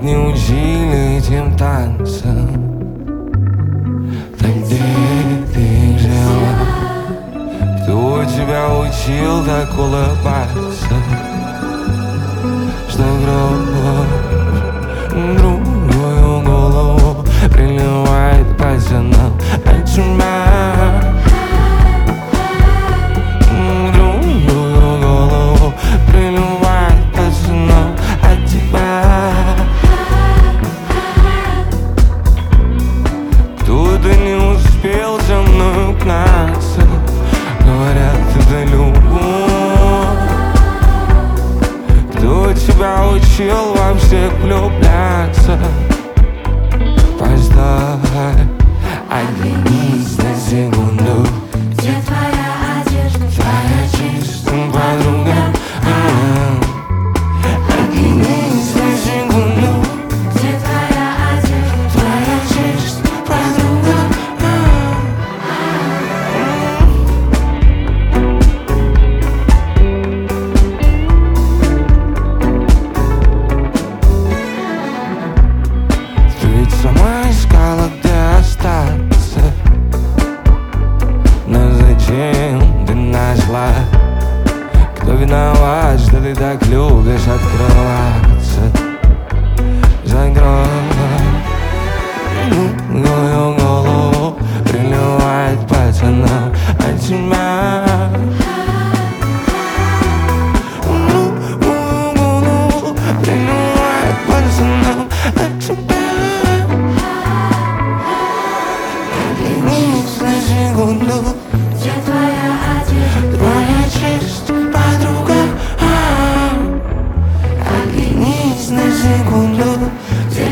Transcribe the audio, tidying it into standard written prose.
не учили этим танцам. Так где ты жила? Кто тебя учил так улыбаться? Что другую голову приливает пацанам от тебя. Другую голову приливает пацанам от тебя. Кто-то не успел за мной угнаться. Говорят, это любовь. Кто тебя учил во всех влюбляться? Постой, оглянись на секунду. Где твоя одежда? Твоя чистая подруга. Оглянись на секунду. Где твоя одежда? Твоя чистая подруга. Ты ведь сама искала, где остаться. Но зачем ты нашла? Кто виноват, что ты так любишь открываться? Закрой мою голову, приливает пацанам от тебя. Мою голову приливает пацанам от тебя. Оглянись на секунду. Где твоя одежда? Твоя чистая подруга. Оглянись на секунду. Где